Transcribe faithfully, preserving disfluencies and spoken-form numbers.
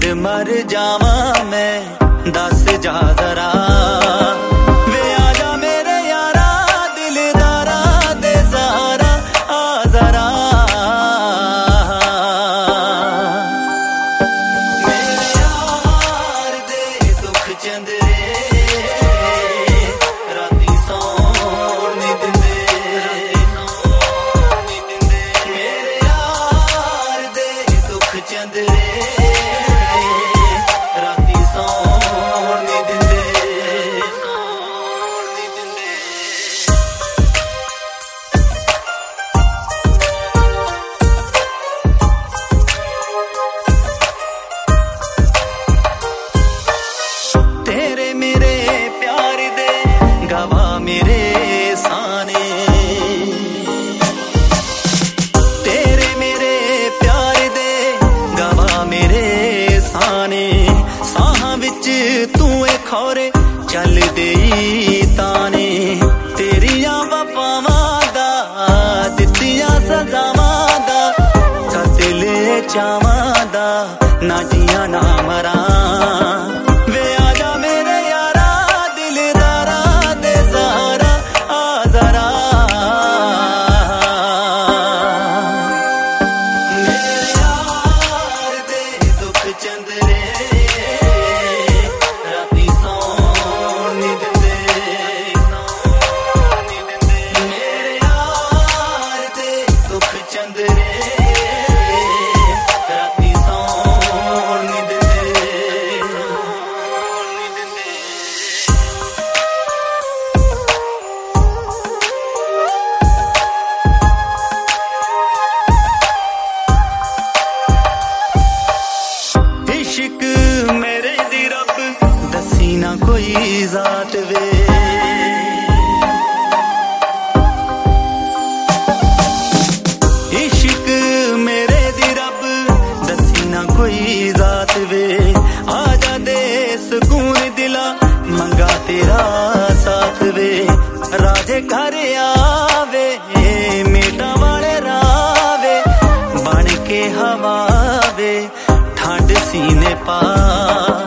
फिर मर जावा मैं, दस जा जरा वे आजा मेरे यारा दिलदारा दे सहारा आ जरा। मेरे यार दे दुख चंदरे राती सौन नी दिंदे, मेरे यार दे दुख चंदरे मेरे साने तेरे मेरे प्यार दे गवा मेरे साने साहां विच तू ए खौरे चल दे ताने तेरियां वफावां दा दित्तियां सजावां दा कतले चावां दा ना जियां ना मरां। इश्क मेरे दी रब दसी ना कोई जात वे, इश्क मेरे दी रब दसी ना कोई जात वे आजा दे सुकून दिला मंगा तेरा साथ वे राजे घर आवे मेटा वाले रावे बन के हवा वे ठंड सीने पा।